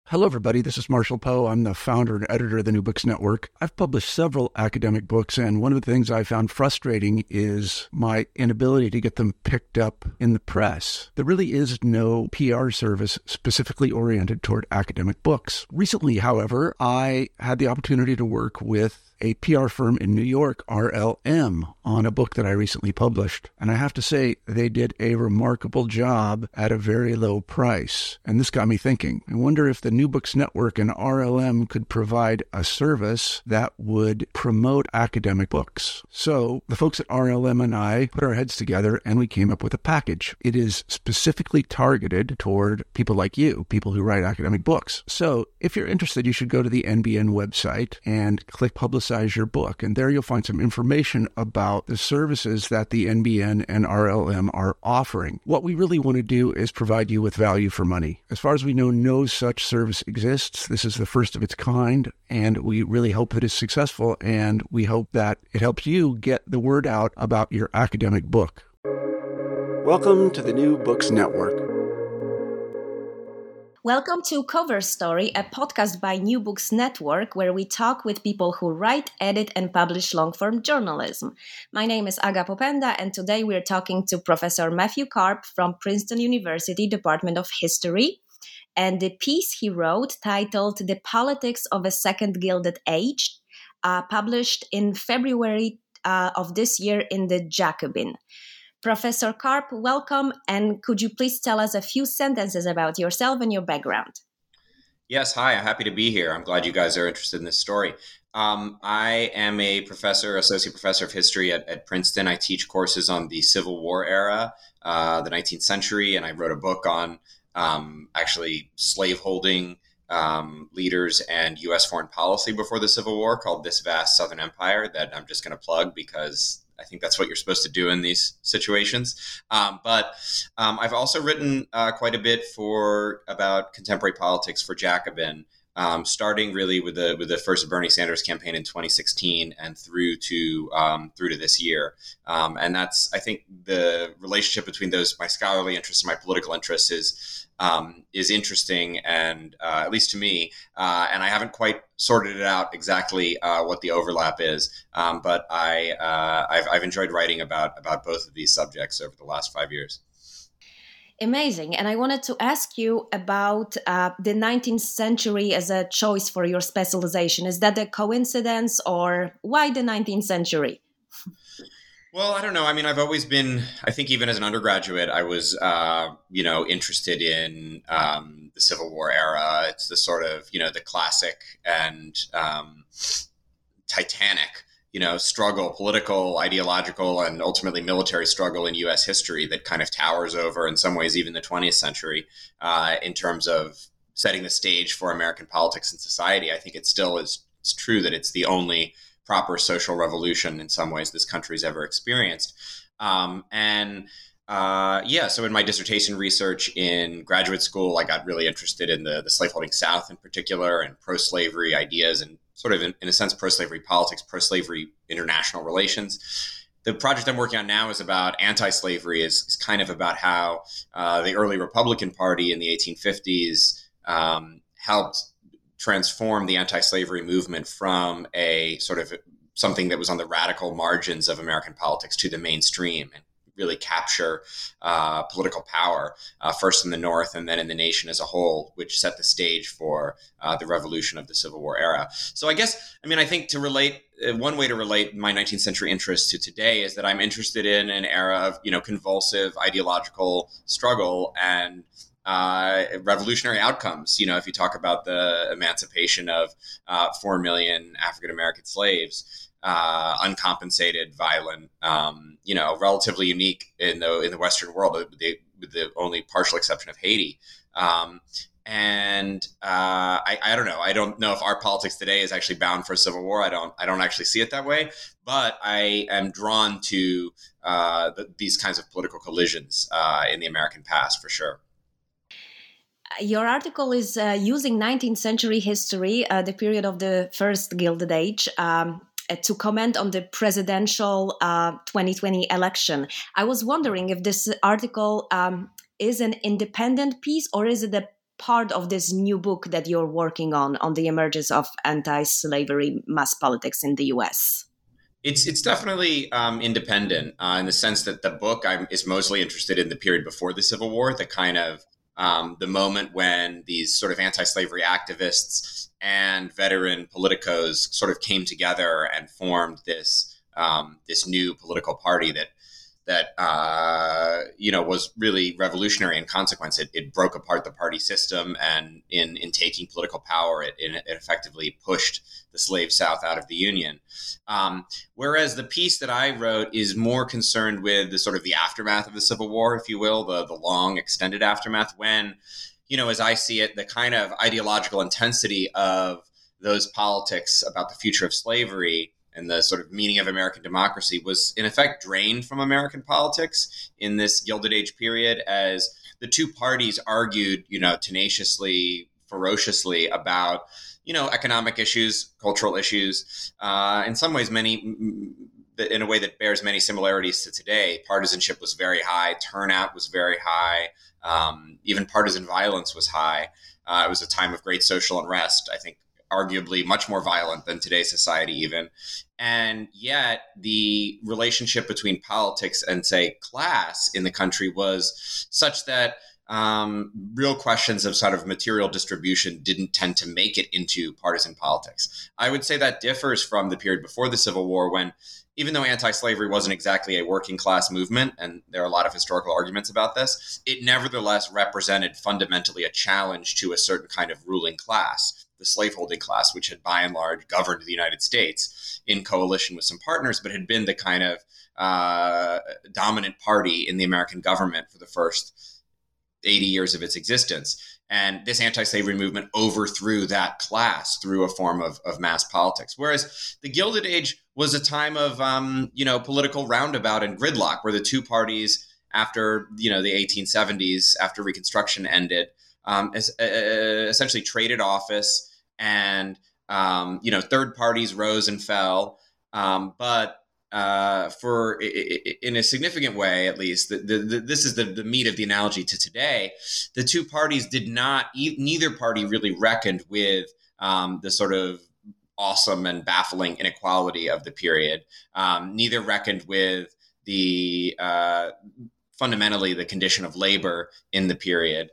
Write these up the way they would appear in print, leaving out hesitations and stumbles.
Hello, everybody. This is Marshall Poe. I'm the founder and editor of the New Books Network. I've published several academic books, and one of the things I found frustrating is my inability to get them picked up in the press. There really is no PR service specifically oriented toward academic books. Recently, however, I had the opportunity to work with a PR firm in New York, RLM, on a book that I recently published. And I have to say, they did a remarkable job at a very low price. And this got me thinking. I wonder if the New Books Network and RLM could provide a service that would promote academic books. So the folks at RLM and I put our heads together and we came up with a package. It is specifically targeted toward people like you, people who write academic books. So if you're interested, you should go to the NBN website and click Publicize Your Book. And there you'll find some information about the services that the NBN and RLM are offering. What we really want to do is provide you with value for money. As far as we know, no such service exists. This is the first of its kind, and we really hope that it's successful, and we hope that it helps you get the word out about your academic book. Welcome to the New Books Network. Welcome to Cover Story, a podcast by New Books Network, where we talk with people who write, edit, and publish long-form journalism. My name is Aga Popenda, and today we're talking to Professor Matthew Karp from Princeton University Department of History. And the piece he wrote, titled The Politics of a Second Gilded Age, published in February of this year in the Jacobin. Professor Karp, welcome, and could you please tell us a few sentences about yourself and your background? Yes, hi, I'm happy to be here. I'm glad you guys are interested in this story. I am a associate professor of history at Princeton. I teach courses on the Civil War era, the 19th century, and I wrote a book on actually slaveholding leaders and U.S. foreign policy before the Civil War called This Vast Southern Empire that I'm just going to plug because I think that's what you're supposed to do in these situations. But I've also written quite a bit about contemporary politics for Jacobin, starting really with the first Bernie Sanders campaign in 2016 and through to this year. And that's, I think, the relationship between my scholarly interests and my political interests is interesting, and at least to me, and I haven't quite sorted it out exactly what the overlap is, but I've enjoyed writing about both of these subjects over the last 5 years. Amazing. And I wanted to ask you about the 19th century as a choice for your specialization. Is that a coincidence, or why the 19th century? Well, I don't know. I mean, I've always been, I think even as an undergraduate, I was, interested in the Civil War era. It's the sort of, the classic and titanic, struggle, political, ideological, and ultimately military struggle in U.S. history that kind of towers over, in some ways, even the 20th century in terms of setting the stage for American politics and society. I think it's true that it's the only proper social revolution in some ways this country's ever experienced. So in my dissertation research in graduate school, I got really interested in the slaveholding South in particular, and pro-slavery ideas, and sort of in a sense pro-slavery politics, pro-slavery international relations. The project I'm working on now is about anti-slavery, is kind of about how the early Republican Party in the 1850s helped transform the anti-slavery movement from a sort of something that was on the radical margins of American politics to the mainstream, and really capture political power, first in the North and then in the nation as a whole, which set the stage for the revolution of the Civil War era. So I think to relate, one way to relate my 19th century interest to today is that I'm interested in an era of, convulsive ideological struggle and revolutionary outcomes. If you talk about the emancipation of 4 million African-American slaves, uncompensated, violent, relatively unique in the Western world, with the only partial exception of Haiti. I don't know. I don't know if our politics today is actually bound for a civil war. I don't actually see it that way, but I am drawn to these kinds of political collisions in the American past, for sure. Your article is using 19th century history, the period of the first Gilded Age, to comment on the presidential 2020 election. I was wondering if this article is an independent piece, or is it a part of this new book that you're working on the emergence of anti-slavery mass politics in the US? It's definitely independent in the sense that the book is mostly interested in the period before the Civil War, the kind of the moment when these sort of anti-slavery activists and veteran politicos sort of came together and formed this this new political party that was really revolutionary in consequence. It broke apart the party system, and in taking political power, it effectively pushed the slave South out of the Union. Whereas the piece that I wrote is more concerned with the sort of the aftermath of the Civil War, if you will, the long extended aftermath, when, as I see it, the kind of ideological intensity of those politics about the future of slavery and the sort of meaning of American democracy was in effect drained from American politics in this Gilded Age period, as the two parties argued, tenaciously, ferociously about, economic issues, cultural issues, in some ways, in a way that bears many similarities to today. Partisanship was very high, turnout was very high, even partisan violence was high. It was a time of great social unrest, I think, arguably much more violent than today's society even. And yet the relationship between politics and, say, class in the country was such that real questions of sort of material distribution didn't tend to make it into partisan politics. I would say that differs from the period before the Civil War, when, even though anti-slavery wasn't exactly a working class movement, and there are a lot of historical arguments about this, it nevertheless represented fundamentally a challenge to a certain kind of ruling class, the slaveholding class, which had by and large governed the United States in coalition with some partners, but had been the kind of dominant party in the American government for the first 80 years of its existence. And this anti-slavery movement overthrew that class through a form of mass politics. Whereas the Gilded Age was a time of, political roundabout and gridlock, where the two parties, after, the 1870s, after Reconstruction ended, essentially traded office, and third parties rose and fell, but in a significant way, at least, this is the meat of the analogy to today. The two parties neither party really reckoned with the sort of awesome and baffling inequality of the period. Neither reckoned with fundamentally the condition of labor in the period.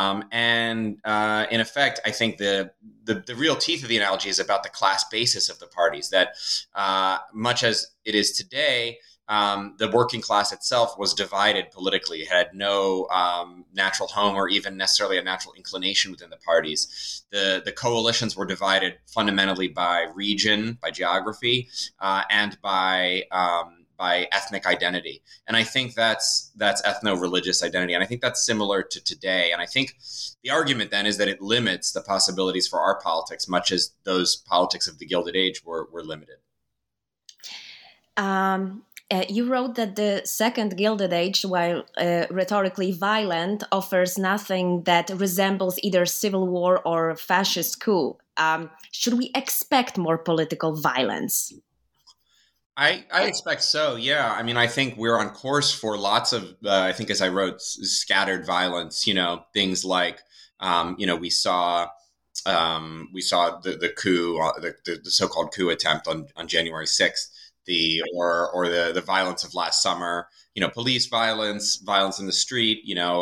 In effect, I think the real teeth of the analogy is about the class basis of the parties, that much as it is today, the working class itself was divided politically. It had no natural home or even necessarily a natural inclination within the parties. The coalitions were divided fundamentally by region, by geography, and by ethnic identity. And I think that's ethno-religious identity. And I think that's similar to today. And I think the argument then is that it limits the possibilities for our politics, much as those politics of the Gilded Age were limited. You wrote that the second Gilded Age, while rhetorically violent, offers nothing that resembles either civil war or fascist coup. Should we expect more political violence? I expect so, yeah. I mean, I think we're on course for lots of, I think as I wrote, scattered violence, things like, we saw the coup, the so-called coup attempt on January 6th, or the violence of last summer, police violence in the street,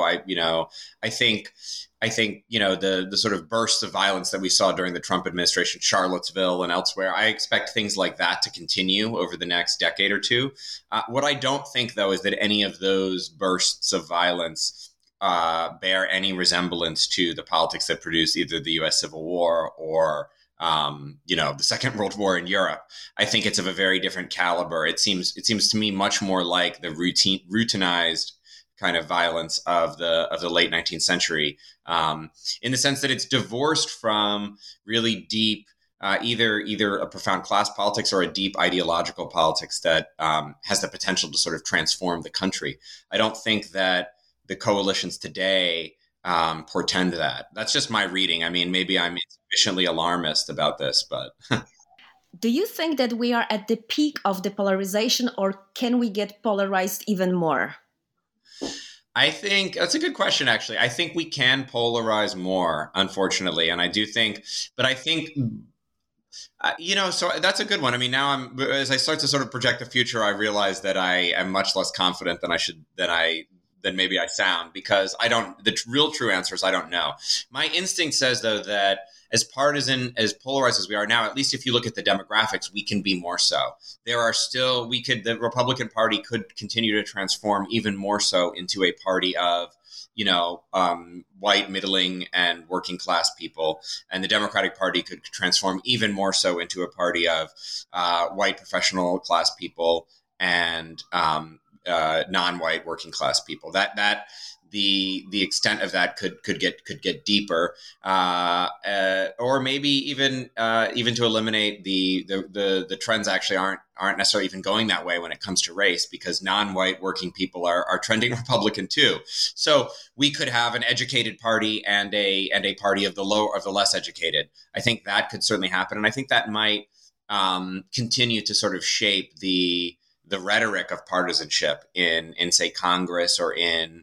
I think, the sort of bursts of violence that we saw during the Trump administration, Charlottesville and elsewhere, I expect things like that to continue over the next decade or two. What I don't think, though, is that any of those bursts of violence bear any resemblance to the politics that produced either the U.S. Civil War or the Second World War in Europe. I think it's of a very different caliber. It seems to me much more like the routinized kind of violence of the late 19th century, in the sense that it's divorced from really deep, either a profound class politics or a deep ideological politics that has the potential to sort of transform the country. I don't think that the coalitions today portend that. That's just my reading. I mean, maybe I'm sufficiently alarmist about this, but... Do you think that we are at the peak of the polarization, or can we get polarized even more? I think that's a good question, actually. I think we can polarize more, unfortunately. And I do think, but I think, so that's a good one. I mean, now as I start to sort of project the future, I realize that I am much less confident than maybe I sound, because the real true answer is I don't know. My instinct says, though, that as partisan, as polarized as we are now, at least if you look at the demographics, we can be more so. The Republican Party could continue to transform even more so into a party of, white, middling, and working class people. And the Democratic Party could transform even more so into a party of white professional class people and non-white working class people. That the extent of that could get deeper, or maybe even to eliminate the trends actually aren't necessarily even going that way when it comes to race, because non-white working people are trending Republican too. So we could have an educated party and a party of the less educated. I think that could certainly happen, and I think that might continue to sort of shape the rhetoric of partisanship in say Congress or in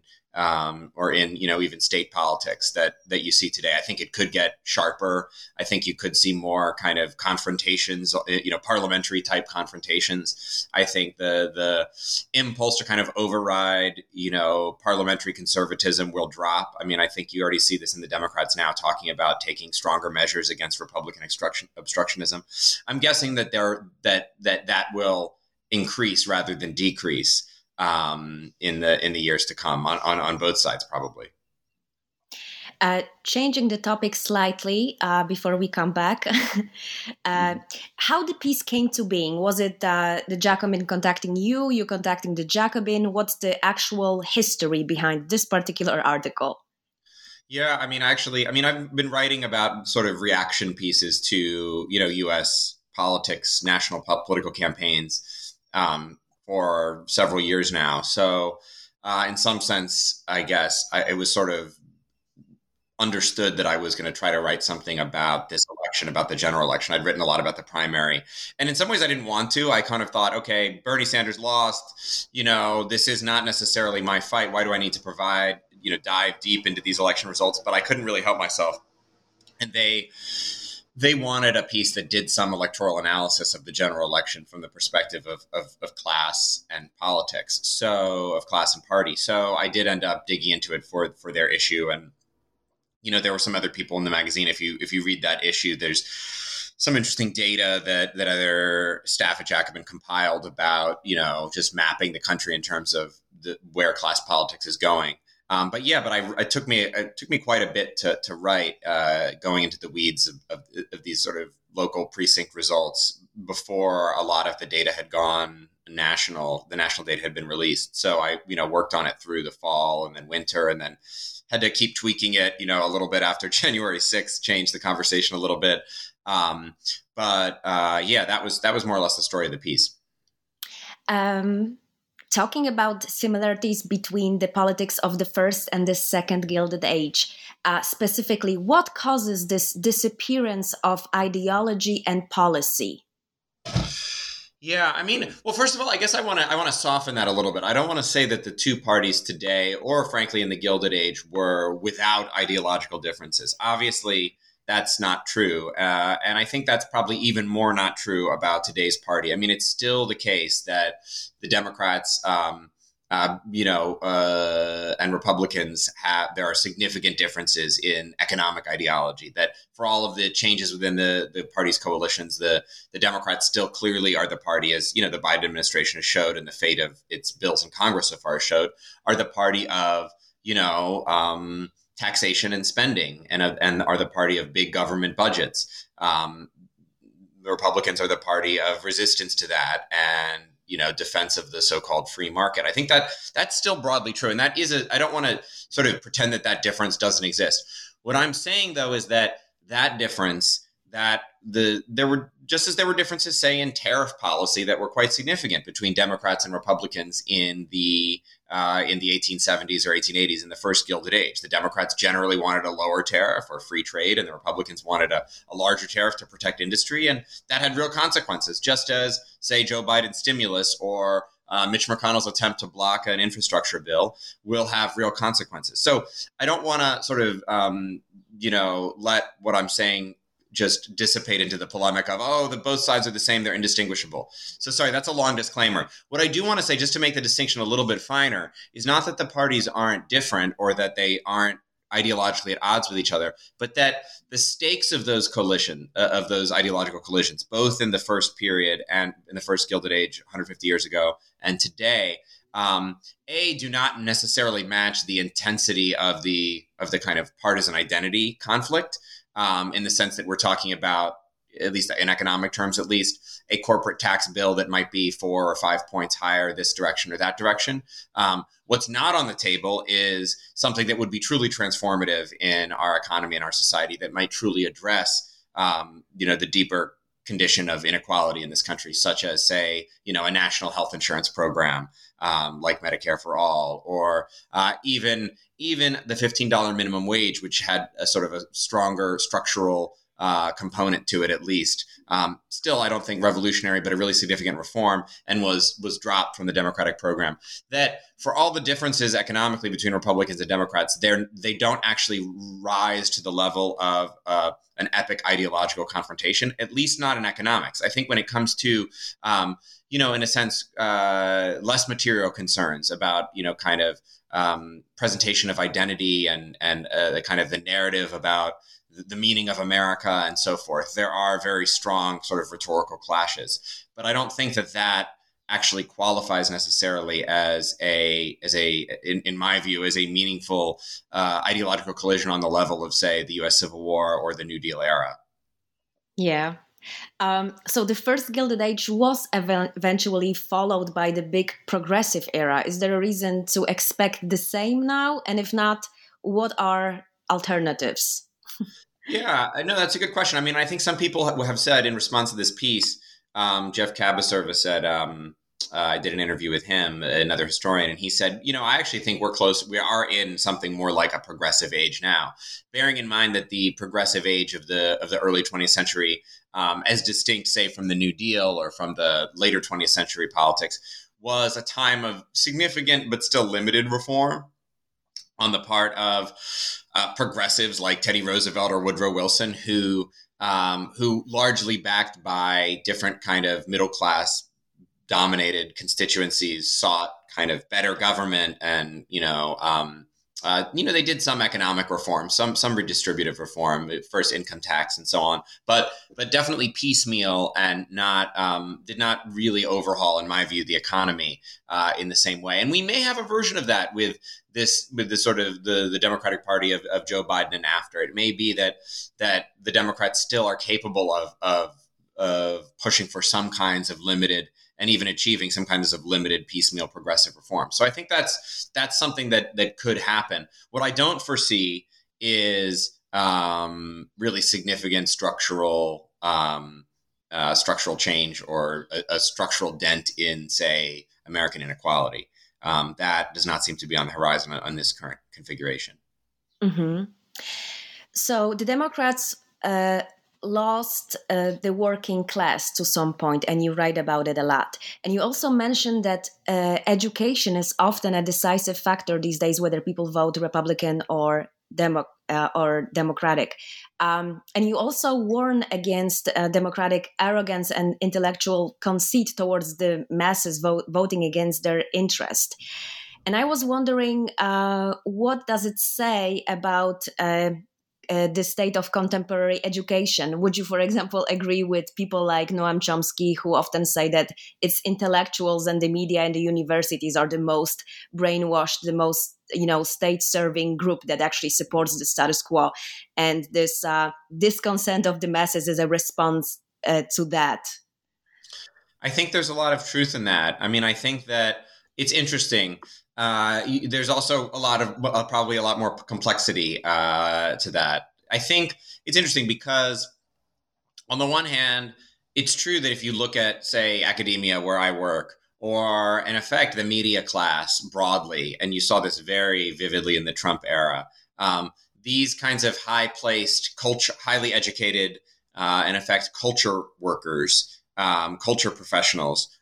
even state politics that you see today. I think it could get sharper. I think you could see more kind of confrontations, parliamentary type confrontations. I think the impulse to kind of override, parliamentary conservatism will drop. I mean, I think you already see this in the Democrats now talking about taking stronger measures against Republican obstructionism. I'm guessing that that will increase rather than decrease in the years to come on both sides, probably. Changing the topic slightly before we come back, how the piece came to being? Was it the Jacobin contacting you contacting the Jacobin? What's the actual history behind this particular article? Yeah, I've been writing about sort of reaction pieces to, U.S. politics, national political campaigns, for several years now. So in some sense, I guess it was sort of understood that I was going to try to write something about this election, about the general election. I'd written a lot about the primary. And in some ways I didn't want to. I kind of thought, okay, Bernie Sanders lost. This is not necessarily my fight. Why do I need to dive deep into these election results? But I couldn't really help myself. And they wanted a piece that did some electoral analysis of the general election from the perspective of class and politics, so of class and party. So I did end up digging into it for their issue. And, there were some other people in the magazine. If you read that issue, there's some interesting data that other staff at Jacobin compiled about, just mapping the country in terms of where class politics is going. It took me quite a bit to write, going into the weeds of these sort of local precinct results before a lot of the data had gone national. The national data had been released, so I worked on it through the fall and then winter, and then had to keep tweaking it, a little bit after January 6th, changed the conversation a little bit. That was more or less the story of the piece. Talking about similarities between the politics of the first and the second Gilded Age, specifically, what causes this disappearance of ideology and policy? Yeah, first of all, I guess I want to soften that a little bit. I don't want to say that the two parties today, or frankly in the Gilded Age, were without ideological differences. Obviously, that's not true. And I think that's probably even more not true about today's party. It's still the case that the Democrats, and Republicans there are significant differences in economic ideology, that for all of the changes within the party's coalitions, the Democrats still clearly are the party, as, the Biden administration has showed, and the fate of its bills in Congress so far showed, are the party of, taxation and spending, and are the party of big government budgets. The Republicans are the party of resistance to that and, defense of the so-called free market. I think that's still broadly true. And that is I don't want to sort of pretend that difference doesn't exist. What I'm saying, though, is that difference, that there were differences, say, in tariff policy that were quite significant between Democrats and Republicans in the 1870s or 1880s, in the first Gilded Age. The Democrats generally wanted a lower tariff or free trade, and the Republicans wanted a larger tariff to protect industry, and that had real consequences, just as, say, Joe Biden's stimulus or Mitch McConnell's attempt to block an infrastructure bill will have real consequences. So I don't want to sort of, let what I'm saying just dissipate into the polemic of, both sides are the same, they're indistinguishable. So sorry, that's a long disclaimer. What I do want to say, just to make the distinction a little bit finer, is not that the parties aren't different or that they aren't ideologically at odds with each other, but that the stakes of those of those ideological collisions, both in the first period and in the first Gilded Age 150 years ago and today, do not necessarily match the intensity of the kind of partisan identity conflict, in the sense that we're talking about, at least in economic terms, at least, a corporate tax bill that might be 4 or 5 points higher this direction or that direction. What's not on the table is something that would be truly transformative in our economy and our society, that might truly address, the deeper condition of inequality in this country, such as, say, a national health insurance program like Medicare for All, or even the $15 minimum wage, which had a sort of a stronger structural component to it, at least. Still, I don't think revolutionary, but a really significant reform, and was dropped from the Democratic program. That for all the differences economically between Republicans and Democrats, they don't actually rise to the level of an epic ideological confrontation, at least not in economics. I think when it comes to, in a sense, less material concerns about, kind of presentation of identity and the kind of the narrative about the meaning of America and so forth, there are very strong sort of rhetorical clashes. But I don't think that actually qualifies necessarily as in my view, as a meaningful ideological collision on the level of, say, the U.S. Civil War or the New Deal era. Yeah. So the first Gilded Age was eventually followed by the big progressive era. Is there a reason to expect the same now? And if not, what are alternatives? Yeah, I know that's a good question. I mean, I think some people have said in response to this piece, Jeff Kabaserva said, I did an interview with him, another historian, and he said, I actually think we are in something more like a progressive age now, bearing in mind that the progressive age of the early 20th century, as distinct, say, from the New Deal or from the later 20th century politics, was a time of significant but still limited reform on the part of progressives like Teddy Roosevelt or Woodrow Wilson, who largely backed by different kind of middle class dominated constituencies sought kind of better government, and they did some economic reform, some redistributive reform, first income tax and so on, but definitely piecemeal, and did not really overhaul, in my view, the economy in the same way. And we may have a version of that with the sort of the Democratic Party of Joe Biden and after. It may be that the Democrats still are capable of pushing for some kinds of limited, and even achieving some kinds of limited piecemeal progressive reform. So I think that's something that could happen. What I don't foresee is really significant structural change or a structural dent in, say, American inequality. That does not seem to be on the horizon on this current configuration. Mm-hmm. So the Democrats lost the working class to some point, and you write about it a lot. And you also mentioned that education is often a decisive factor these days, whether people vote Republican or Democratic. And you also warn against democratic arrogance and intellectual conceit towards the masses voting against their interest. And I was wondering, what does it say about the state of contemporary education? Would you, for example, agree with people like Noam Chomsky, who often say that it's intellectuals and the media and the universities are the most brainwashed, the most state-serving group that actually supports the status quo, and this discontent of the masses is a response to that? I think there's a lot of truth in that. I mean, I think that it's interesting. There's also probably a lot more complexity to that. I think it's interesting because, on the one hand, it's true that if you look at, say, academia where I work, or in effect the media class broadly, and you saw this very vividly in the Trump era, these kinds of high-placed, highly educated, in effect, culture workers, culture professionals,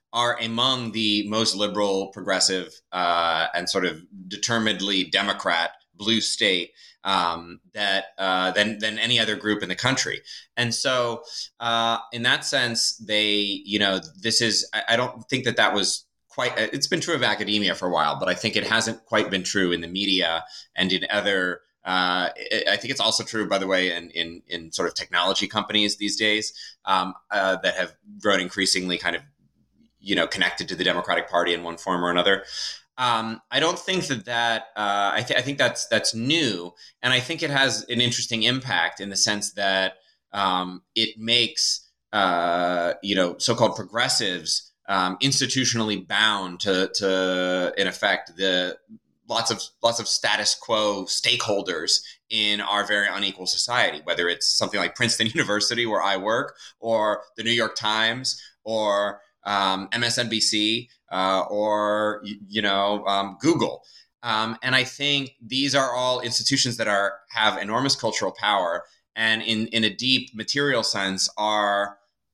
are among the most liberal, progressive, and sort of determinedly Democrat blue state than any other group in the country. And so in that sense, this is, I don't think that was quite, it's been true of academia for a while, but I think it hasn't quite been true in the media and in other, I think it's also true, by the way, in sort of technology companies these days that have grown increasingly kind of, connected to the Democratic Party in one form or another. I don't think that I think that's new, and I think it has an interesting impact in the sense that it makes so-called progressives institutionally bound to in effect the lots of status quo stakeholders in our very unequal society, whether it's something like Princeton University where I work, or the New York Times, or MSNBC, or Google. And I think these are all institutions that have enormous cultural power, and in a deep material sense are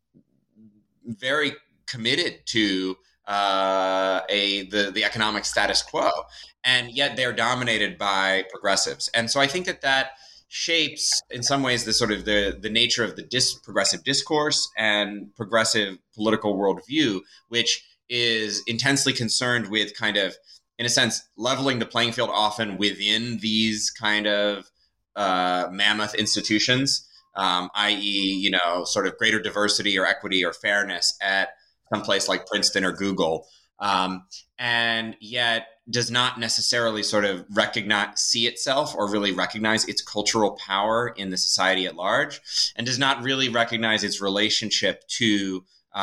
very committed to the economic status quo, and yet they're dominated by progressives. And so I think that shapes in some ways the sort of the nature of the progressive discourse and progressive political worldview, which is intensely concerned with kind of, in a sense, leveling the playing field often within these kind of mammoth institutions, i.e., sort of greater diversity or equity or fairness at some place like Princeton or Google, and yet does not necessarily sort of see itself or really recognize its cultural power in the society at large, and does not really recognize its relationship to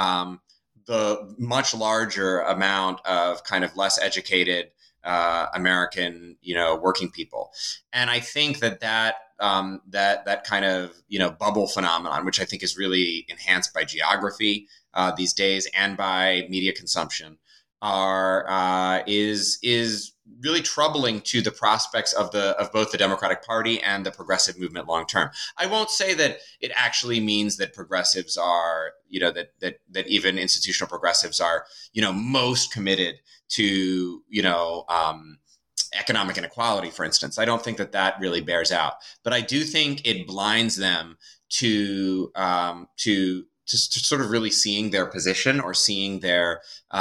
the much larger amount of kind of less educated American, working people. And I think that kind of, bubble phenomenon, which I think is really enhanced by geography these days and by media consumption, is really troubling to the prospects of both the Democratic Party and the progressive movement long term. I won't say that it actually means that progressives are, that even institutional progressives are, most committed to, economic inequality, for instance. I don't think that really bears out, but I do think it blinds them to sort of really seeing their position or seeing their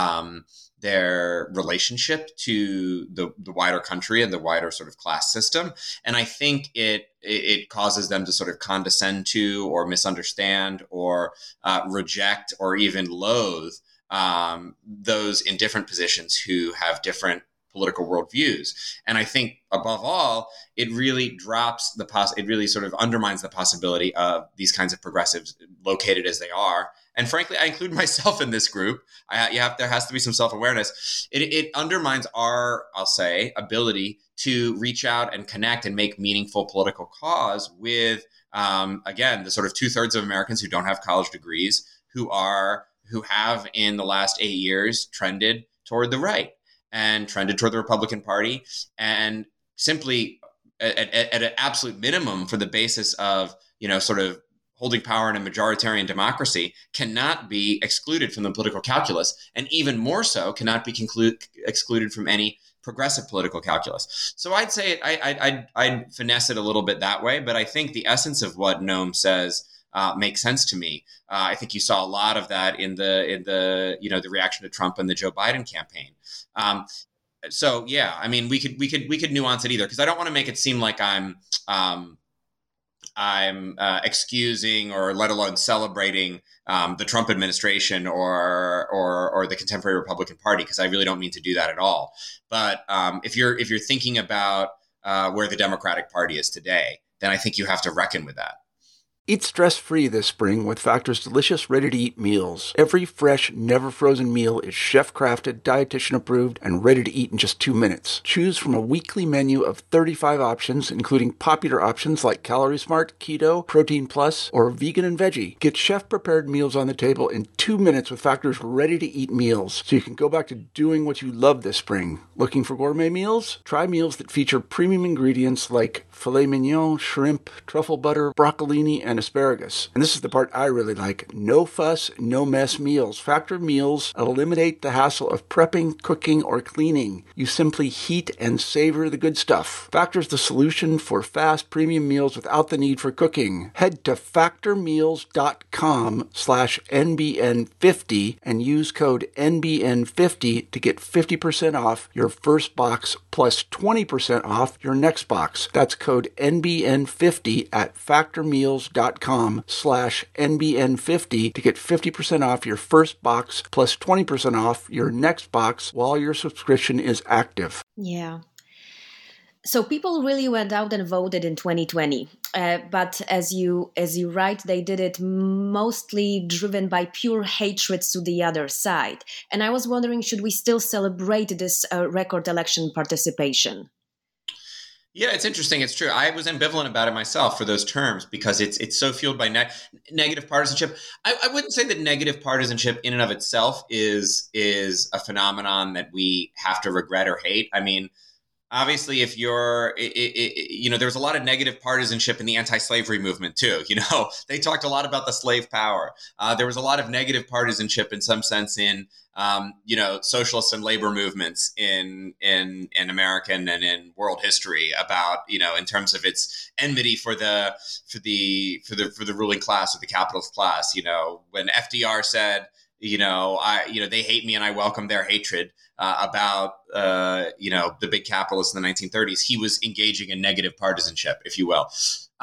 relationship to the wider country and the wider sort of class system. And I think it causes them to sort of condescend to or misunderstand or reject or even loathe those in different positions who have different political worldviews. And I think above all, it really it really sort of undermines the possibility of these kinds of progressives, located as they are. And frankly, I include myself in this group. There has to be some self-awareness. It undermines our, I'll say, ability to reach out and connect and make meaningful political cause with, again, the sort of 2/3 of Americans who don't have college degrees, who have in the last 8 years trended toward the right and trended toward the Republican Party, and simply at an absolute minimum, for the basis of, sort of holding power in a majoritarian democracy, cannot be excluded from the political calculus, and even more so cannot be excluded from any progressive political calculus. So I'd say I'd finesse it a little bit that way, but I think the essence of what Noam says makes sense to me. I think you saw a lot of that in the reaction to Trump and the Joe Biden campaign. So yeah, I mean, we could nuance it either, because I don't want to make it seem like I'm excusing or let alone celebrating the Trump administration or the contemporary Republican Party, because I really don't mean to do that at all. But if you're thinking about where the Democratic Party is today, then I think you have to reckon with that. Eat stress-free this spring with Factor's delicious, ready-to-eat meals. Every fresh, never-frozen meal is chef-crafted, dietitian-approved, and ready to eat in just 2 minutes. Choose from a weekly menu of 35 options, including popular options like Calorie Smart, Keto, Protein Plus, or Vegan and Veggie. Get chef-prepared meals on the table in 2 minutes with Factor's ready-to-eat meals, so you can go back to doing what you love this spring. Looking for gourmet meals? Try meals that feature premium ingredients like filet mignon, shrimp, truffle butter, broccolini, and asparagus. And this is the part I really like. No fuss, no mess meals. Factor meals eliminate the hassle of prepping, cooking, or cleaning. You simply heat and savor the good stuff. Factor's the solution for fast premium meals without the need for cooking. Head to factormeals.com/NBN50 and use code NBN50 to get 50% off your first box plus 20% off your next box. That's code NBN50 at factormeals.com/NBN50 to get 50% off your first box plus 20% off your next box while your subscription is active. Yeah. So people really went out and voted in 2020, but as you write, they did it mostly driven by pure hatred to the other side. And I was wondering, should we still celebrate this record election participation? Yeah, it's interesting. It's true. I was ambivalent about it myself for those terms because it's so fueled by negative partisanship. I wouldn't say that negative partisanship in and of itself is a phenomenon that we have to regret or hate. I mean, obviously, if you're, there was a lot of negative partisanship in the anti-slavery movement too. They talked a lot about the slave power. There was a lot of negative partisanship in some sense in, socialist and labor movements in American and in world history about, in terms of its enmity for the ruling class or the capitalist class. When FDR said, they hate me and I welcome their hatred. About the big capitalists in the 1930s, he was engaging in negative partisanship, if you will.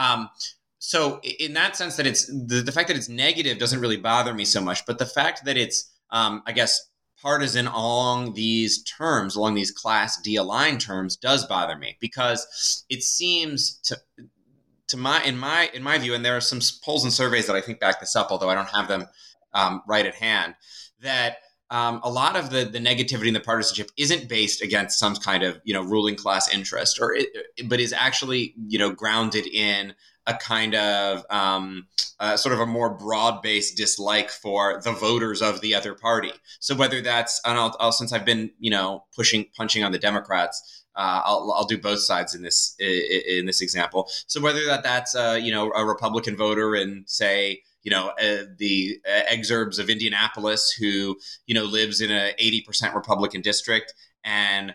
So in that sense, that it's the fact that it's negative doesn't really bother me so much, but the fact that it's, partisan along these terms, along these Class D aligned terms, does bother me because it seems in my view, and there are some polls and surveys that I think back this up, although I don't have them right at hand, that a lot of the negativity in the partisanship isn't based against some kind of ruling class interest, but is actually grounded in a kind of sort of a more broad-based dislike for the voters of the other party. So whether that's, and I'll since I've been punching on the Democrats, I'll do both sides in this example. So whether that's a Republican voter in, say, the exurbs of Indianapolis who, lives in a 80% Republican district and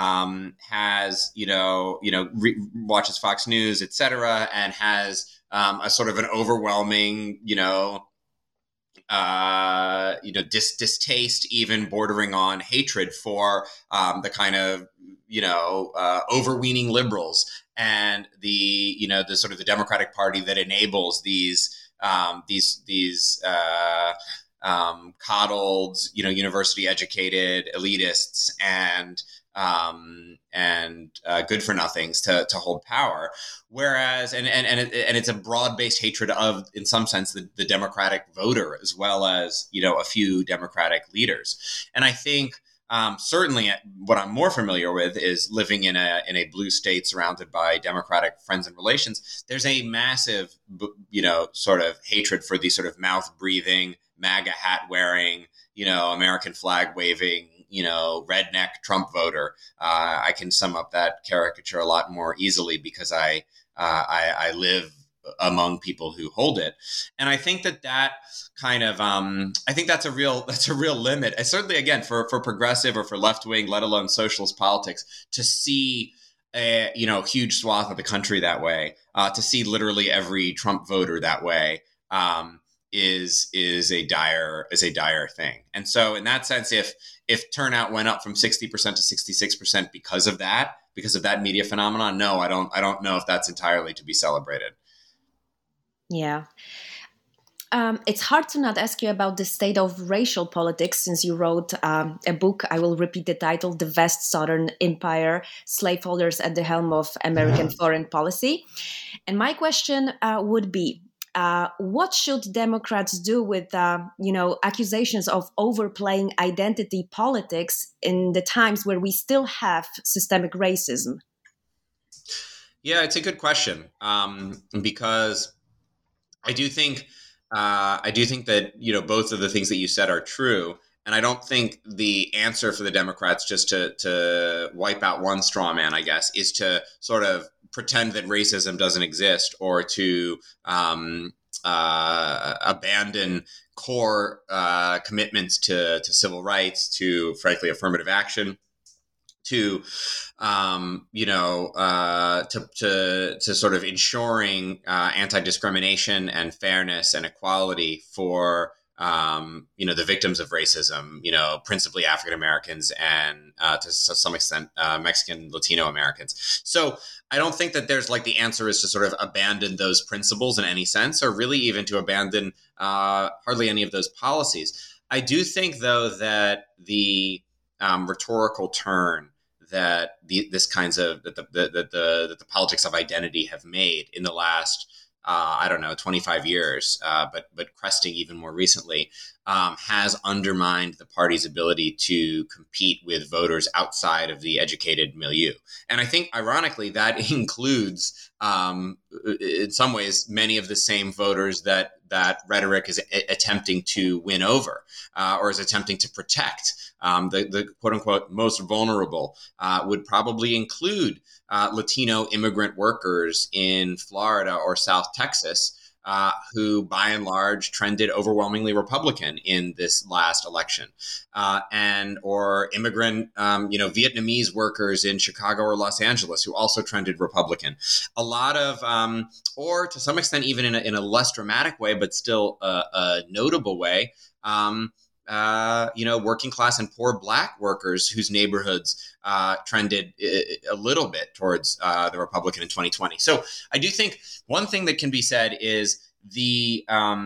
has, watches Fox News, et cetera, and has a sort of an overwhelming, distaste, even bordering on hatred for the kind of, overweening liberals and the sort of the Democratic Party that enables these coddled, university educated elitists and good for nothings to hold power. Whereas, and it's a broad based hatred of, in some sense, the Democratic voter as well as a few Democratic leaders. And I think certainly what I'm more familiar with is living in a blue state surrounded by Democratic friends and relations. There's a massive, sort of hatred for the sort of mouth breathing, MAGA hat wearing, American flag waving, redneck Trump voter. I can sum up that caricature a lot more easily because I live among people who hold it. And I think that kind of, I think that's a real limit. And certainly, again, for progressive or for left wing, let alone socialist politics, to see a huge swath of the country that way, to see literally every Trump voter that way, is a dire thing. And so in that sense, if turnout went up from 60% to 66% because of that media phenomenon, no, I don't know if that's entirely to be celebrated. Yeah. It's hard to not ask you about the state of racial politics since you wrote a book. I will repeat the title, The Vast Southern Empire, Slaveholders at the Helm of American Foreign Policy. And my question would be, what should Democrats do with, accusations of overplaying identity politics in the times where we still have systemic racism? Yeah, it's a good question because I do think that both of the things that you said are true, and I don't think the answer for the Democrats just to wipe out one straw man, I guess, is to sort of pretend that racism doesn't exist or to abandon core commitments to civil rights, to frankly affirmative action, to to sort of ensuring anti-discrimination and fairness and equality for the victims of racism, principally African Americans and to some extent Mexican, Latino Americans. So I don't think that there's like the answer is to sort of abandon those principles in any sense, or really even to abandon hardly any of those policies. I do think, though, that the rhetorical turn that the politics of identity have made in the last 25 years, but cresting even more recently, has undermined the party's ability to compete with voters outside of the educated milieu. And I think, ironically, that includes, in some ways, many of the same voters that rhetoric is attempting to win over, or is attempting to protect. The quote unquote most vulnerable would probably include Latino immigrant workers in Florida or South Texas, who by and large trended overwhelmingly Republican in this last election, or immigrant, Vietnamese workers in Chicago or Los Angeles who also trended Republican. A lot of, or to some extent, even in a less dramatic way, but still a notable way, working class and poor Black workers whose neighborhoods trended a little bit towards the Republican in 2020. So I do think one thing that can be said is the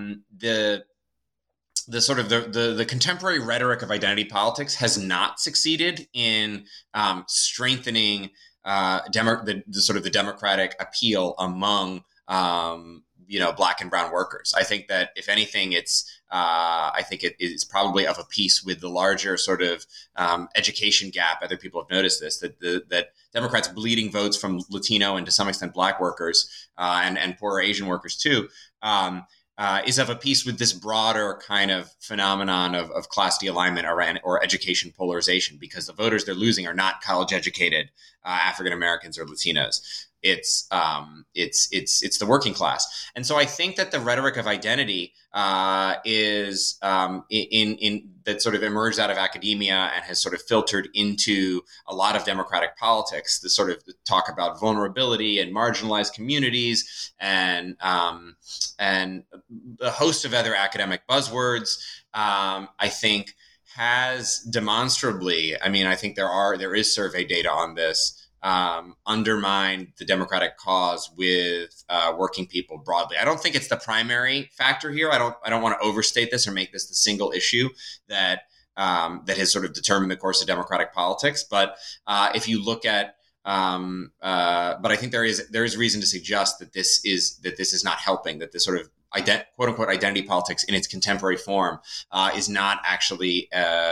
contemporary rhetoric of identity politics has not succeeded in strengthening the democratic appeal among Black and brown workers. I think that if anything, it is probably of a piece with the larger sort of education gap. Other people have noticed this, that Democrats bleeding votes from Latino and to some extent Black workers and poorer Asian workers too, is of a piece with this broader kind of phenomenon of class de-alignment or education polarization, because the voters they're losing are not college educated African Americans or Latinos. It's the working class. And so I think that the rhetoric of identity is in that sort of emerged out of academia and has sort of filtered into a lot of democratic politics. The sort of talk about vulnerability and marginalized communities and a host of other academic buzzwords, I think has demonstrably, I think there is survey data on this, undermine the democratic cause with working people broadly. I don't think it's the primary factor here. I don't want to overstate this or make this the single issue that has sort of determined the course of democratic politics. But if you look at, but I think there is reason to suggest that this is not helping. That this sort of quote unquote identity politics in its contemporary form is not actually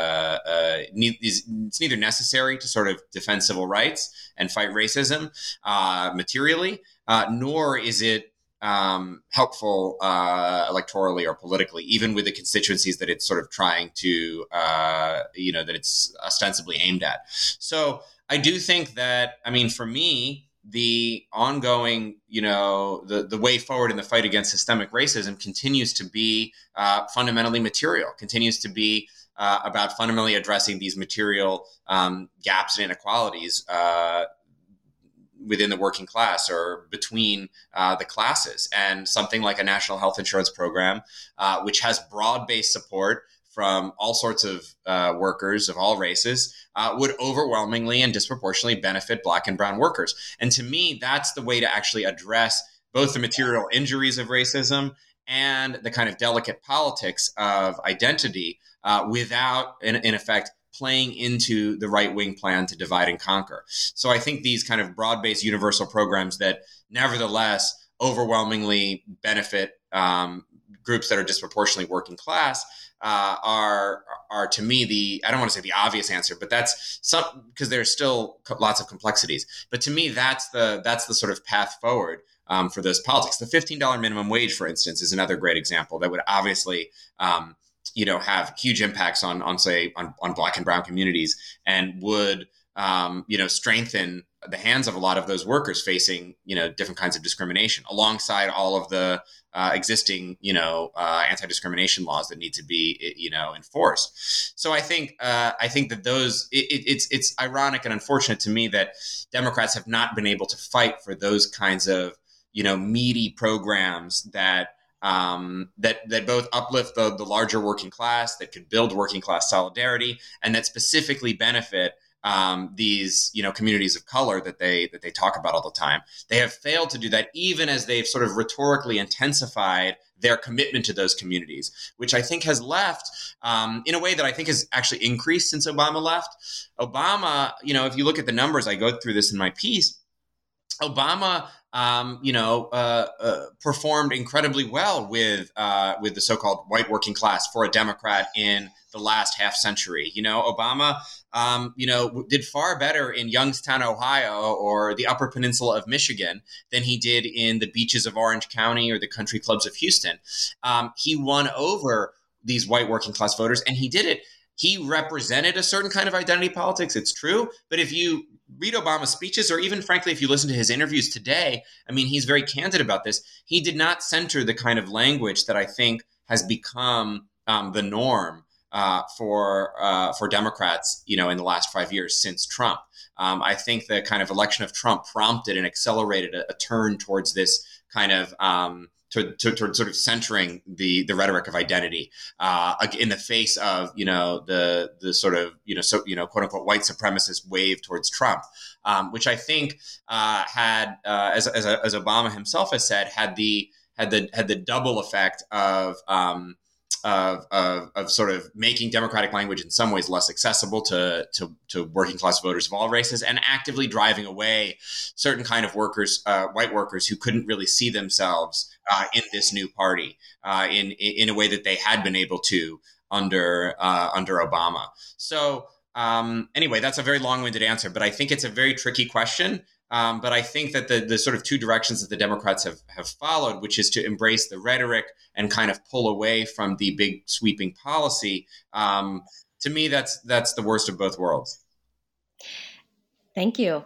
it's neither necessary to sort of defend civil rights and fight racism materially, nor is it helpful electorally or politically, even with the constituencies that it's sort of trying to that it's ostensibly aimed at. So I do think that, for me, the ongoing, the way forward in the fight against systemic racism continues to be fundamentally material, continues to be about fundamentally addressing these material gaps and inequalities within the working class or between the classes. And something like a national health insurance program, which has broad-based support from all sorts of workers of all races, would overwhelmingly and disproportionately benefit Black and brown workers. And to me, that's the way to actually address both the material injuries of racism and the kind of delicate politics of identity without, in effect, playing into the right-wing plan to divide and conquer. So I think these kind of broad-based universal programs that nevertheless overwhelmingly benefit groups that are disproportionately working class are to me I don't want to say the obvious answer, but that's because there's still lots of complexities. But to me, that's the sort of path forward for those politics. The $15 minimum wage, for instance, is another great example that would obviously have huge impacts on Black and brown communities, and would strengthen the hands of a lot of those workers facing, different kinds of discrimination alongside all of the existing, anti-discrimination laws that need to be, enforced. So I think that it's ironic and unfortunate to me that Democrats have not been able to fight for those kinds of, meaty programs that both uplift the larger working class, that could build working class solidarity, and that specifically benefit these communities of color that they talk about all the time. They have failed to do that, even as they've sort of rhetorically intensified their commitment to those communities, which I think has left in a way that I think has actually increased since Obama left. Obama, if you look at the numbers, I go through this in my piece. Obama, performed incredibly well with the so-called white working class for a Democrat in the last half century. Obama, did far better in Youngstown, Ohio, or the Upper Peninsula of Michigan than he did in the beaches of Orange County or the country clubs of Houston. He won over these white working class voters, and he did it. He represented a certain kind of identity politics, it's true. But if you read Obama's speeches, or even frankly, if you listen to his interviews today, I mean, he's very candid about this. He did not center the kind of language that I think has become the norm for Democrats, in the last 5 years since Trump. I think the kind of election of Trump prompted and accelerated a turn towards this kind of toward sort of centering the rhetoric of identity in the face of the sort of quote unquote white supremacist wave towards Trump, which I think had as Obama himself has said had the double effect of sort of making democratic language in some ways less accessible to working class voters of all races, and actively driving away certain kind of workers, white workers who couldn't really see themselves in this new party in a way that they had been able to under Obama. So anyway, that's a very long-winded answer, but I think it's a very tricky question. But I think that the sort of two directions that the Democrats have followed, which is to embrace the rhetoric and kind of pull away from the big sweeping policy, to me, that's the worst of both worlds. Thank you.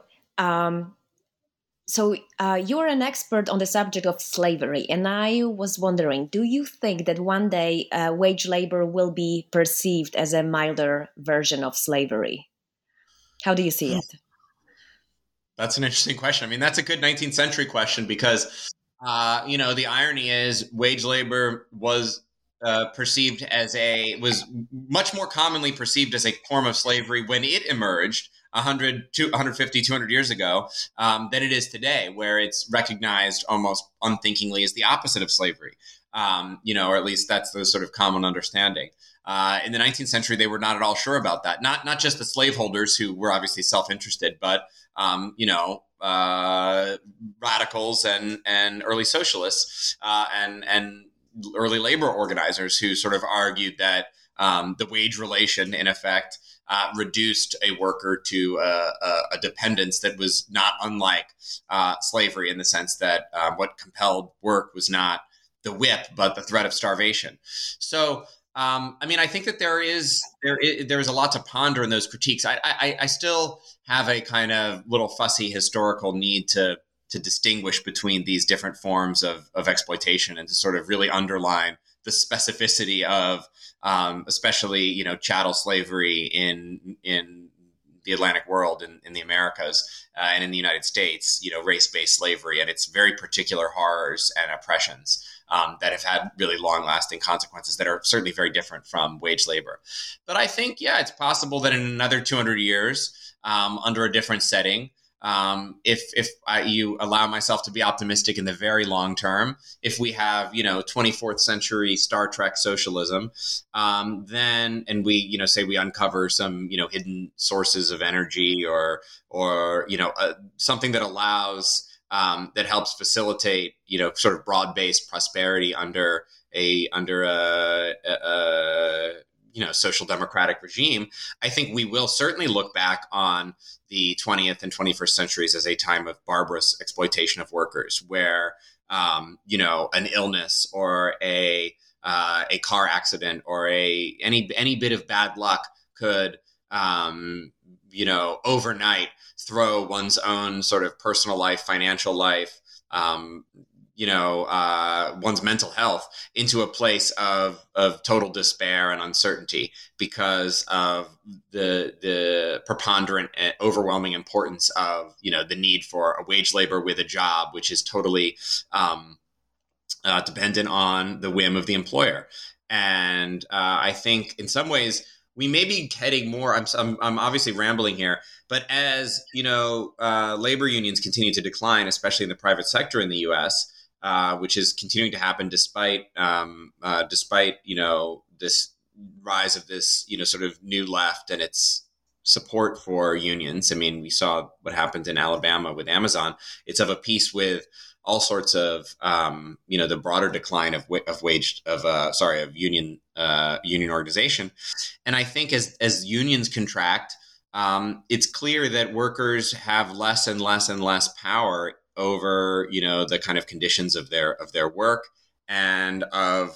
So you're an expert on the subject of slavery, and I was wondering, do you think that one day wage labor will be perceived as a milder version of slavery? How do you see it? That's an interesting question. I mean, that's a good 19th century question because, the irony is wage labor was was much more commonly perceived as a form of slavery when it emerged 100, 150, 200 years ago than it is today, where it's recognized almost unthinkingly as the opposite of slavery, or at least that's the sort of common understanding. In the 19th century, they were not at all sure about that. Not just the slaveholders who were obviously self-interested, but radicals and early socialists and early labor organizers who sort of argued that the wage relation, in effect, reduced a worker to a dependence that was not unlike slavery, in the sense that what compelled work was not the whip, but the threat of starvation. So, I think that there is a lot to ponder in those critiques. I still have a kind of little fussy historical need to distinguish between these different forms of exploitation, and to sort of really underline the specificity of, especially, chattel slavery in the Atlantic world, in the Americas, and in the United States, race-based slavery and its very particular horrors and oppressions that have had really long-lasting consequences that are certainly very different from wage labor. But I think, it's possible that in another 200 years, under a different setting, if you allow myself to be optimistic in the very long term, if we have 24th century Star Trek socialism, then and we say we uncover some hidden sources of energy or something that allows that helps facilitate sort of broad-based prosperity under a social democratic regime, I think we will certainly look back on the 20th and 21st centuries as a time of barbarous exploitation of workers, where an illness or a car accident or any bit of bad luck could overnight throw one's own sort of personal life, financial life, one's mental health into a place of total despair and uncertainty because of the preponderant and overwhelming importance of, the need for a wage labor with a job, which is totally dependent on the whim of the employer. And I think in some ways we may be heading more. I'm obviously rambling here, but as labor unions continue to decline, especially in the private sector in the U.S., which is continuing to happen despite this rise of this sort of new left and its support for unions. I mean, we saw what happened in Alabama with Amazon. It's of a piece with all sorts of the broader decline of union organization. And I think as unions contract, it's clear that workers have less and less and less power over the kind of conditions of their work and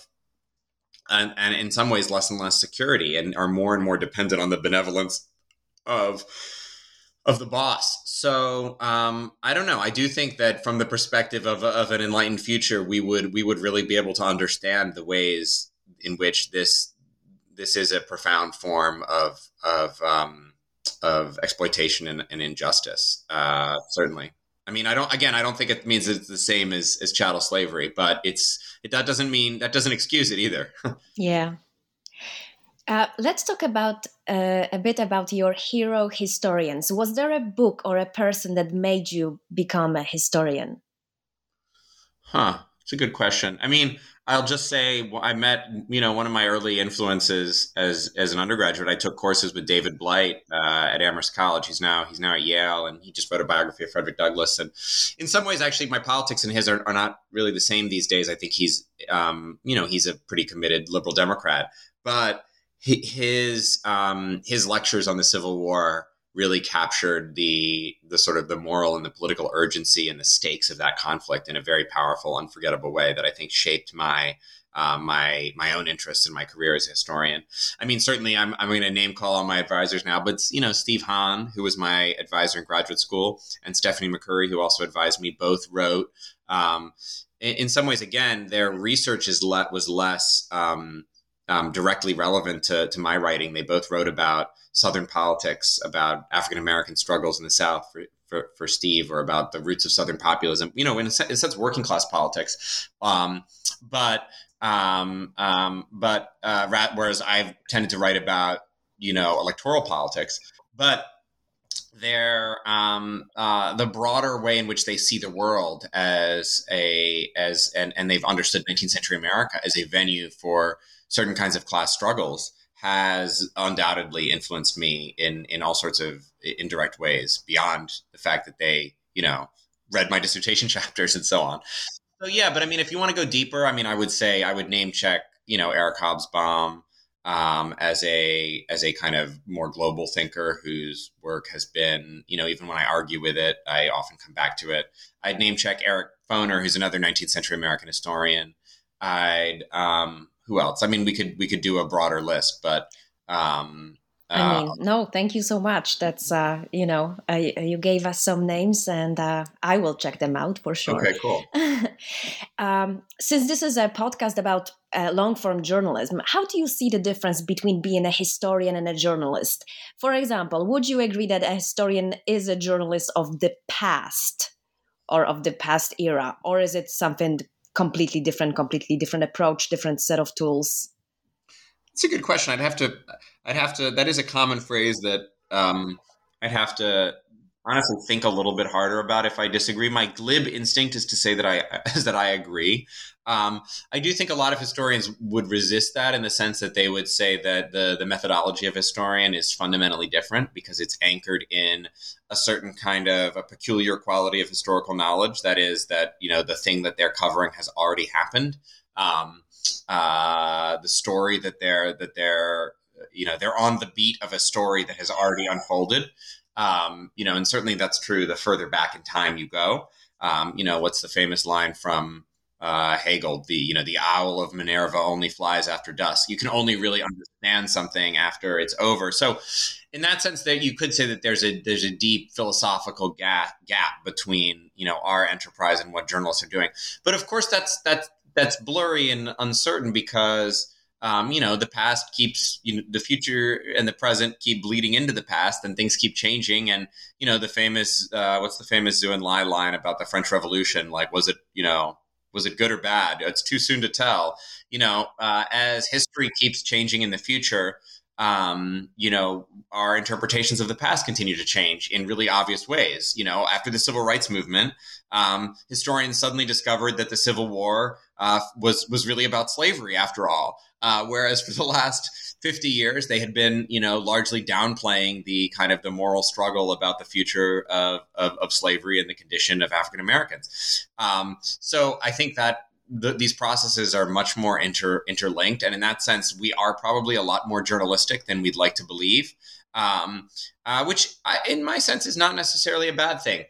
in some ways less and less security, and are more and more dependent on the benevolence of the boss. So I don't know. I do think that from the perspective of an enlightened future, we would really be able to understand the ways in which this is a profound form of exploitation and injustice. Certainly. I mean, I don't think it means it's the same as chattel slavery, but that doesn't excuse it either. Yeah. Let's talk about a bit about your hero historians. Was there a book or a person that made you become a historian? It's a good question. I mean, I'll just say I met, one of my early influences as an undergraduate. I took courses with David Blight at Amherst College. He's now at Yale, and he just wrote a biography of Frederick Douglass. And in some ways, actually, my politics and his are not really the same these days. I think he's a pretty committed liberal Democrat, but his lectures on the Civil War really captured the sort of the moral and the political urgency and the stakes of that conflict in a very powerful, unforgettable way that I think shaped my own interest in my career as a historian. I mean, certainly I'm going to name call on my advisors now, but Steve Hahn, who was my advisor in graduate school, and Stephanie McCurry, who also advised me, both wrote. In some ways, again, their research was less directly relevant to my writing. They both wrote about Southern politics, about African American struggles in the South for Steve, or about the roots of Southern populism. In a sense, working class politics. Whereas I've tended to write about electoral politics, but the broader way in which they see the world and they've understood 19th century America as a venue for certain kinds of class struggles has undoubtedly influenced me in all sorts of indirect ways, beyond the fact that they, read my dissertation chapters and so on. So yeah, but I mean, if you want to go deeper, I mean, I would say I would name check, Eric Hobsbawm as a kind of more global thinker whose work has been, even when I argue with it, I often come back to it. I'd name check Eric Foner, who's another 19th century American historian. Who else? I mean, we could do a broader list, but no, thank you so much. That's you gave us some names, and I will check them out for sure. Okay, cool. Since this is a podcast about long form journalism, how do you see the difference between being a historian and a journalist? For example, would you agree that a historian is a journalist of the past or of the past era, or is it something completely different approach, different set of tools? It's a good question. I'd have to, that is a common phrase that I'd have to honestly think a little bit harder about if I disagree. My glib instinct is to say that I agree. I do think a lot of historians would resist that, in the sense that they would say that the methodology of a historian is fundamentally different because it's anchored in a certain kind of a peculiar quality of historical knowledge. That is that, the thing that they're covering has already happened. The story that they're on the beat of a story that has already unfolded. And certainly that's true the further back in time you go. What's the famous line from Hegel, the owl of Minerva only flies after dusk. You can only really understand something after it's over. So, in that sense, that you could say that there's a deep philosophical gap between our enterprise and what journalists are doing. But of course, that's blurry and uncertain because the past keeps, the future and the present keep bleeding into the past, and things keep changing. And the famous what's the famous Zhu Enlai line about the French Revolution? Like, was it good or bad? It's too soon to tell. As history keeps changing in the future, our interpretations of the past continue to change in really obvious ways. After the Civil Rights Movement, historians suddenly discovered that the Civil War was really about slavery after all. Whereas for the last 50 years, they had been, largely downplaying the kind of the moral struggle about the future of slavery and the condition of African Americans. So I think that these processes are much more interlinked. And in that sense, we are probably a lot more journalistic than we'd like to believe, which in my sense is not necessarily a bad thing.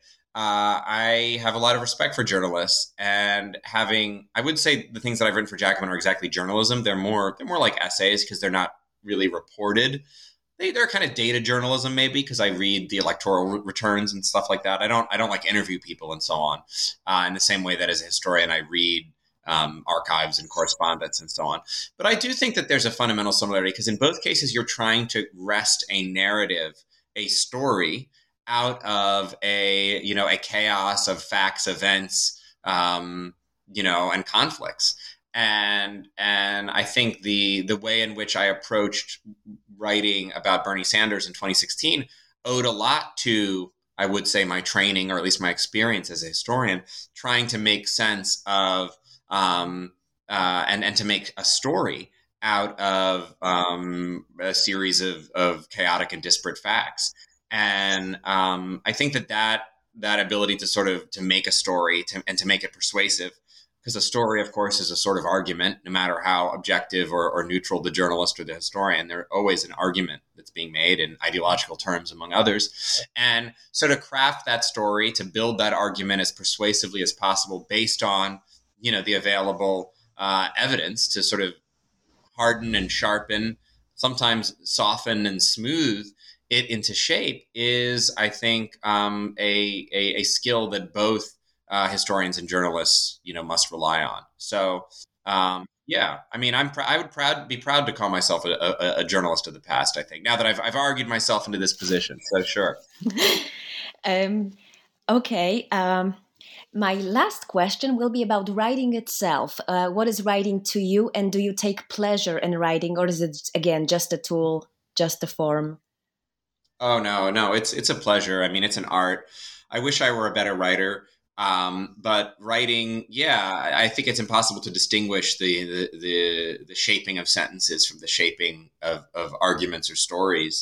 I have a lot of respect for journalists, and I would say the things that I've written for Jacobin are exactly journalism. They're more like essays because they're not really reported. They're kind of data journalism maybe because I read the electoral returns and stuff like that. I don't like interview people and so on. In the same way that as a historian, I read archives and correspondence and so on. But I do think that there's a fundamental similarity because in both cases, you're trying to wrest a narrative, a story out of a chaos of facts, events, and conflicts. And I think the way in which I approached writing about Bernie Sanders in 2016 owed a lot to, I would say, my training, or at least my experience as a historian, trying to make sense of and to make a story out of a series of chaotic and disparate facts. And I think that ability to sort of to make a story and to make it persuasive, because a story, of course, is a sort of argument, no matter how objective or neutral the journalist or the historian, there's always an argument that's being made in ideological terms, among others. And so to craft that story, to build that argument as persuasively as possible based on, the available evidence, to sort of harden and sharpen, sometimes soften and smooth it into shape is, I think, a skill that both historians and journalists, must rely on. So, yeah, I mean, I would be proud to call myself a journalist of the past. I think now that I've argued myself into this position. So sure. Okay. My last question will be about writing itself. What is writing to you, and do you take pleasure in writing, or is it again just a tool, just a form? Oh, no, it's a pleasure. I mean, it's an art. I wish I were a better writer. But writing, yeah, I think it's impossible to distinguish the shaping of sentences from the shaping of arguments or stories.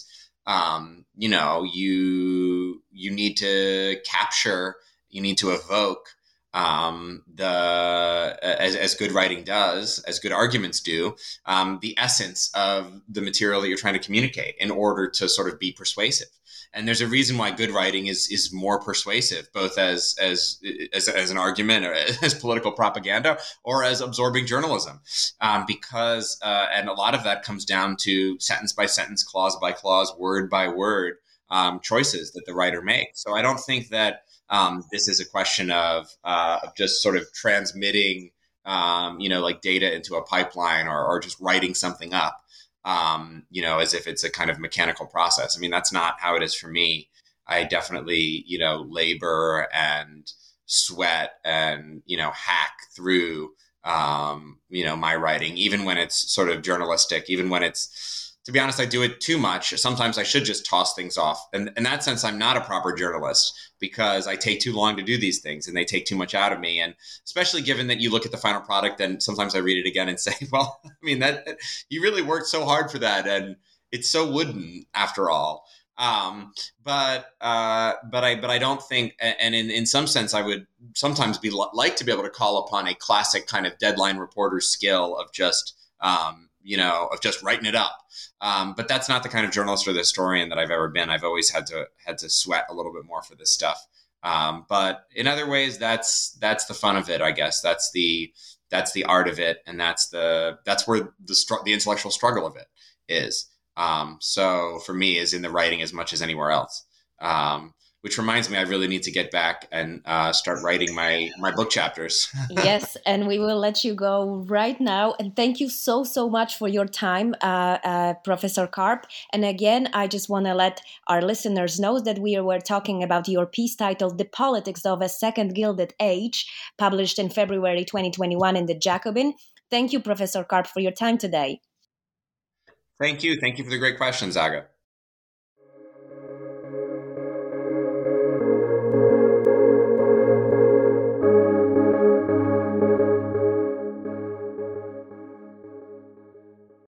You need to capture, you need to evoke as good writing does, as good arguments do, the essence of the material that you're trying to communicate in order to sort of be persuasive. And there's a reason why good writing is more persuasive, both as an argument or as political propaganda or as absorbing journalism, because and a lot of that comes down to sentence by sentence, clause by clause, word by word choices that the writer makes. So I don't think that this is a question of just sort of transmitting, like data into a pipeline or just writing something up. As if it's a kind of mechanical process. I mean, that's not how it is for me. I definitely, labor and sweat and, hack through, my writing, even when it's sort of journalistic, even when it's, to be honest, I do it too much. Sometimes I should just toss things off. And in that sense, I'm not a proper journalist because I take too long to do these things and they take too much out of me. And especially given that you look at the final product and sometimes I read it again and say, well, I mean, that you really worked so hard for that. And it's so wooden after all. But I don't think, and in some sense, I would sometimes like to be able to call upon a classic kind of deadline reporter skill of just, of just writing it up. But that's not the kind of journalist or the historian that I've ever been. I've always had to sweat a little bit more for this stuff. But in other ways, that's the fun of it, I guess. That's the art of it, and that's where the intellectual struggle of it is. So for me, is in the writing as much as anywhere else. Which reminds me, I really need to get back and start writing my book chapters. Yes, and we will let you go right now. And thank you so, so much for your time, Professor Karp. And again, I just want to let our listeners know that we were talking about your piece titled The Politics of a Second Gilded Age, published in February 2021 in The Jacobin. Thank you, Professor Karp, for your time today. Thank you. Thank you for the great questions, Aga.